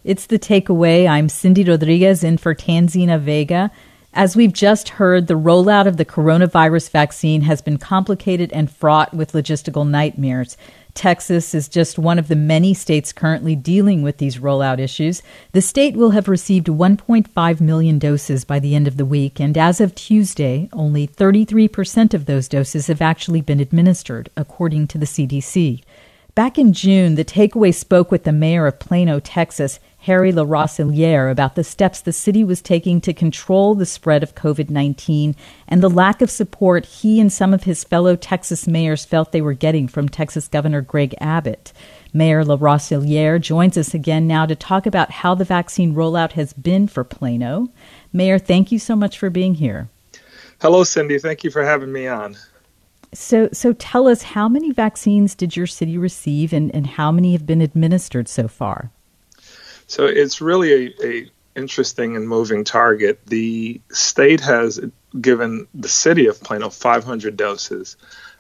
It's The Takeaway. I'm Cindy Rodriguez in for Tanzina Vega. As we've just heard, the rollout of the coronavirus vaccine has been complicated and fraught with logistical nightmares. Texas is just one of the many states currently dealing with these rollout issues. The state will have received 1.5 million doses by the end of the week, and as of Tuesday, only 33% of those doses have actually been administered, according to the CDC. Back in June, The Takeaway spoke with the mayor of Plano, Texas, Harry LaRosiliere, about the steps the city was taking to control the spread of COVID-19 and the lack of support he and some of his fellow Texas mayors felt they were getting from Texas Governor Greg Abbott. Mayor LaRosiliere joins us again now to talk about how the vaccine rollout has been for Plano. Mayor, thank you so much for being here. Hello, Cindy. Thank you for having me on. So tell us, how many vaccines did your city receive and how many have been administered so far? So it's really a interesting and moving target. The state has given the city of Plano 500 doses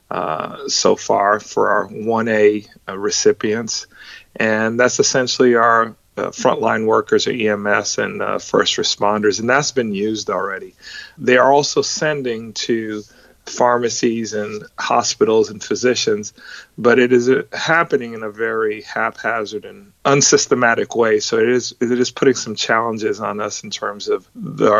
so far for our 1A recipients. And that's essentially our frontline workers or EMS and first responders. And that's been used already. They are also sending to pharmacies and hospitals and physicians, but it is happening in a very haphazard and unsystematic way. So it is putting some challenges on us in terms of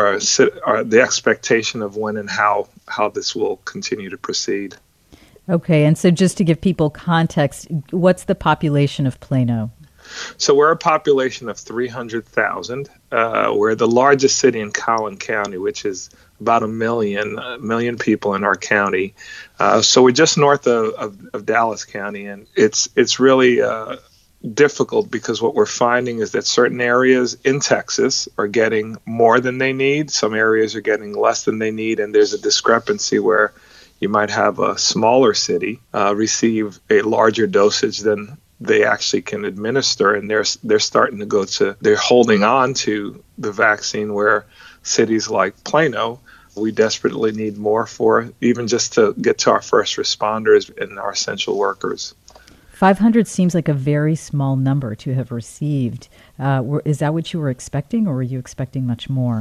the expectation of when and how this will continue to proceed. Okay, and so just to give people context, what's the population of Plano? So we're a population of 300,000. We're the largest city in Collin County, which is about a million people in our county. So we're just north of Dallas County, and it's really difficult because what we're finding is that certain areas in Texas are getting more than they need. Some areas are getting less than they need, and there's a discrepancy where you might have a smaller city receive a larger dosage than they actually can administer, and they're starting to they're holding on to the vaccine, where cities like Plano, we desperately need more for, even just to get to our first responders and our essential workers. 500 seems like a very small number to have received. Is that what you were expecting, or were you expecting much more?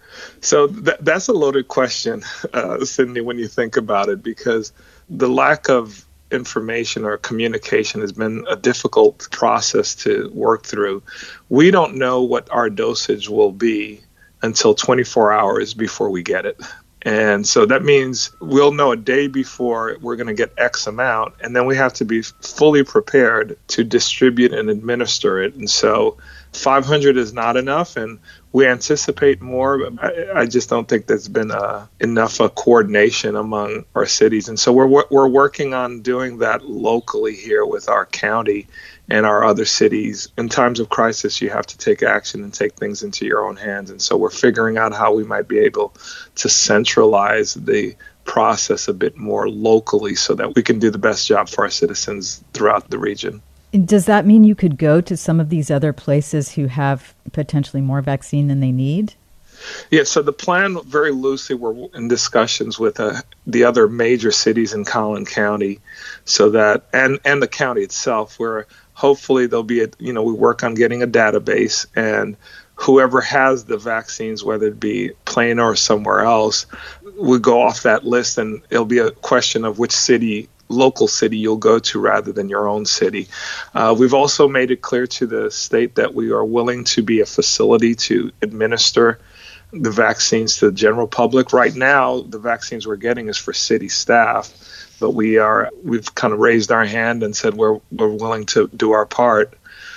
So that's a loaded question, Cindy, when you think about it, because the lack of information or communication has been a difficult process to work through. We don't know what our dosage will be until 24 hours before we get it. And so that means we'll know a day before we're going to get X amount, and then we have to be fully prepared to distribute and administer it. And so 500 is not enough, and we anticipate more, but I just don't think there's been enough coordination among our cities. And so we're working on doing that locally here with our county and our other cities. In times of crisis, you have to take action and take things into your own hands. And so we're figuring out how we might be able to centralize the process a bit more locally so that we can do the best job for our citizens throughout the region. Does that mean you could go to some of these other places who have potentially more vaccine than they need? Yeah, so the plan, very loosely, we're in discussions with the other major cities in Collin County, so that, and the county itself, where hopefully there'll be we work on getting a database, and whoever has the vaccines, whether it be Plano or somewhere else, we go off that list, and it'll be a question of which local city you'll go to rather than your own city. We've also made it clear to the state that we are willing to be a facility to administer the vaccines to the general public. Right now, the vaccines we're getting is for city staff, but we've kind of raised our hand and said we're willing to do our part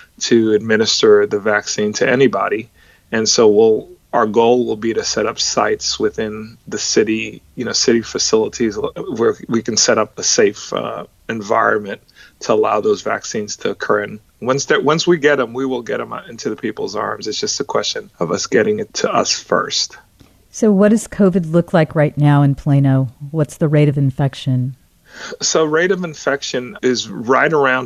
to administer the vaccine to anybody. And so our goal will be to set up sites within the city, city facilities where we can set up a safe environment to allow those vaccines to occur. And once we get them, we will get them into the people's arms. It's just a question of us getting it to us first. So what does COVID look like right now in Plano? What's the rate of infection? So rate of infection is right around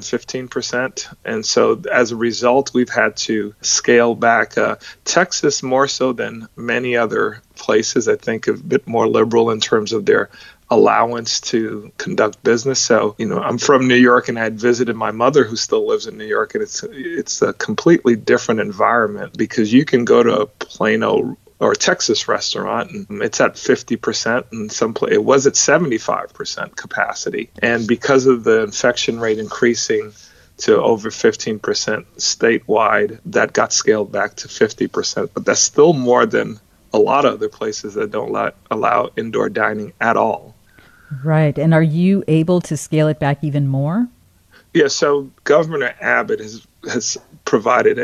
15%. And so as a result, we've had to scale back. Texas, more so than many other places, I think, a bit more liberal in terms of their allowance to conduct business. So, I'm from New York, and I had visited my mother who still lives in New York, and it's a completely different environment because you can go to a Plano or a Texas restaurant and it's at 50%, and it was at 75% capacity. And because of the infection rate increasing to over 15% statewide, that got scaled back to 50%, but that's still more than a lot of other places that don't allow indoor dining at all. Right. And are you able to scale it back even more? Yeah. So Governor Abbott has provided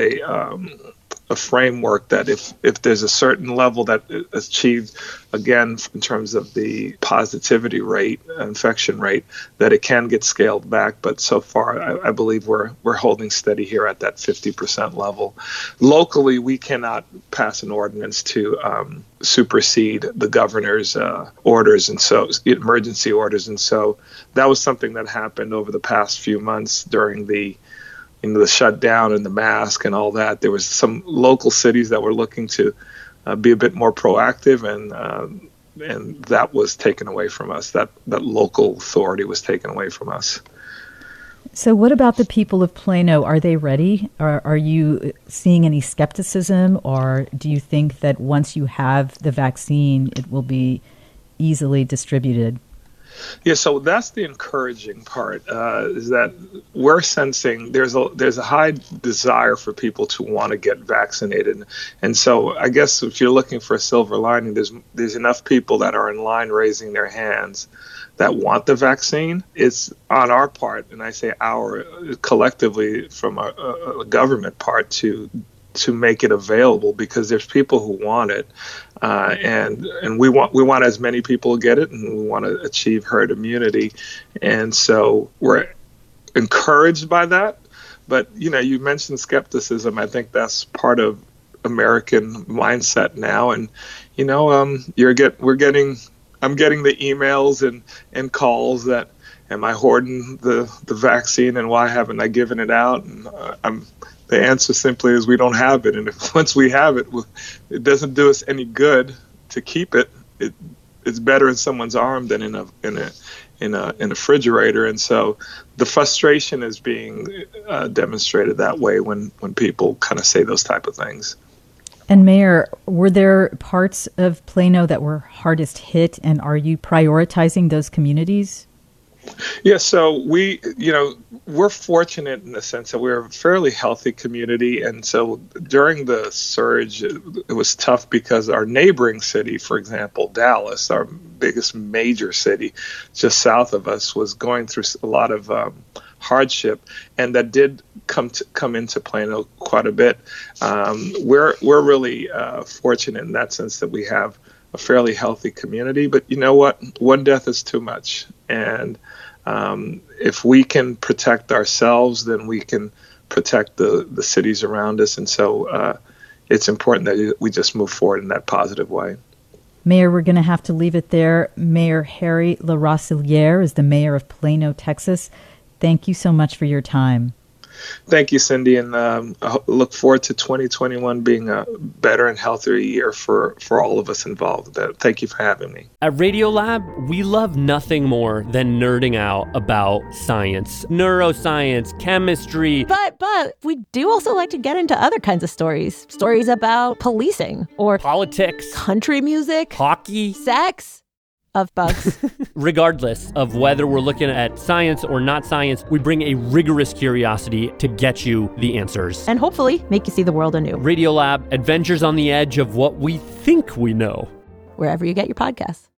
a framework that if there's a certain level that is achieved, again, in terms of the positivity rate, infection rate, that it can get scaled back. But so far, I believe we're holding steady here at that 50% level. Locally, we cannot pass an ordinance to supersede the governor's orders, and so emergency orders. And so that was something that happened over the past few months during the shutdown and the mask and all that. There was some local cities that were looking to be a bit more proactive, and that was taken away from us. That local authority was taken away from us. So what about the people of Plano? Are they ready? Are you seeing any skepticism, or do you think that once you have the vaccine, it will be easily distributed? Yeah, so that's the encouraging part, is that we're sensing there's a high desire for people to want to get vaccinated. And so I guess if you're looking for a silver lining, there's enough people that are in line raising their hands that want the vaccine. It's on our part, and I say our, collectively from a government part, to make it available, because there's people who want it, and we want as many people to get it, and we want to achieve herd immunity, and so we're encouraged by that. But you mentioned skepticism. I think that's part of American mindset now, and I'm getting the emails and calls that, am I hoarding the vaccine, and why haven't I given it out? And the answer simply is we don't have it. And if once we have it, it doesn't do us any good to keep it. It's better in someone's arm than in a refrigerator. And so the frustration is being demonstrated that way when people kind of say those type of things. And Mayor, were there parts of Plano that were hardest hit, and are you prioritizing those communities? Yeah, so we're fortunate in the sense that we're a fairly healthy community. And so during the surge, it was tough because our neighboring city, for example, Dallas, our biggest major city just south of us, was going through a lot of hardship, and that did come into Plano quite a bit. We're really fortunate in that sense that we have a fairly healthy community. But you know what? One death is too much. And if we can protect ourselves, then we can protect the cities around us. And so it's important that we just move forward in that positive way. Mayor, we're going to have to leave it there. Mayor Harry LaRosiliere is the mayor of Plano, Texas. Thank you so much for your time. Thank you, Cindy, and I look forward to 2021 being a better and healthier year for all of us involved. Thank you for having me. At Radiolab, we love nothing more than nerding out about science, neuroscience, chemistry. But we do also like to get into other kinds of stories. Stories about policing or politics, country music, hockey, sex. Of bugs. Regardless of whether we're looking at science or not science, we bring a rigorous curiosity to get you the answers. And hopefully make you see the world anew. Radiolab, adventures on the edge of what we think we know. Wherever you get your podcasts.